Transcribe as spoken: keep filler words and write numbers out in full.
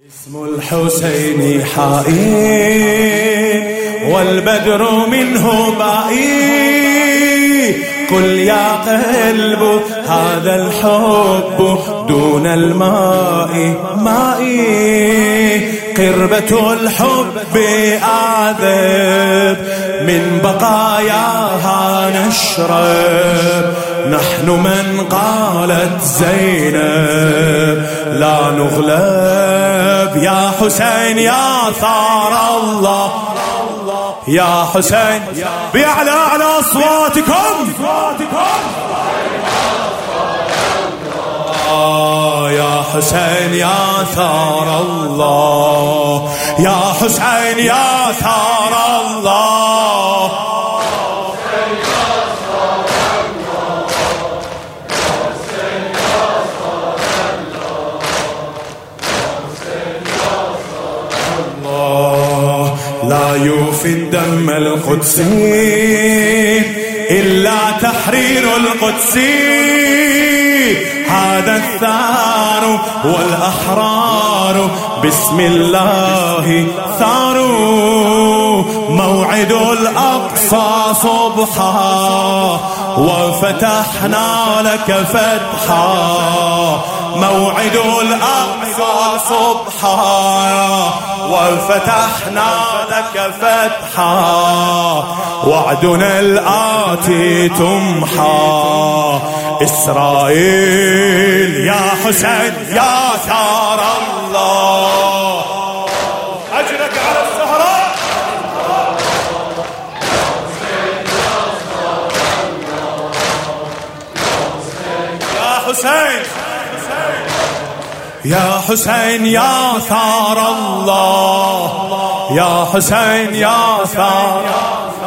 اسم الحسين حائي والبدر منه بائي. قل يا قلب هذا الحب دون الماء مائي. قربة الحب أعذب من بقاياها نشرب. نحن من قالت زينب لا نغلب. يا حسين يا ثار الله يا حسين بأعلى أعلى أصواتكم. آه يا حسين يا ثار الله يا حسين يا ثار الله. لا يوفي الدم القدسي إلا تحرير القدسي. هذا الثار والأحرار بسم الله ثاروا. موعد الأقصى صبحا وفتحنا لك فتحا. موعد الأقصى صبحا وفتحنا لك فتحا. وعدنا الآتي تمحى. إسرائيل يا حسين يا ثار الله أجرك على السهراء. يا حسين يا حسين يا ثار الله يا حسين يا ثار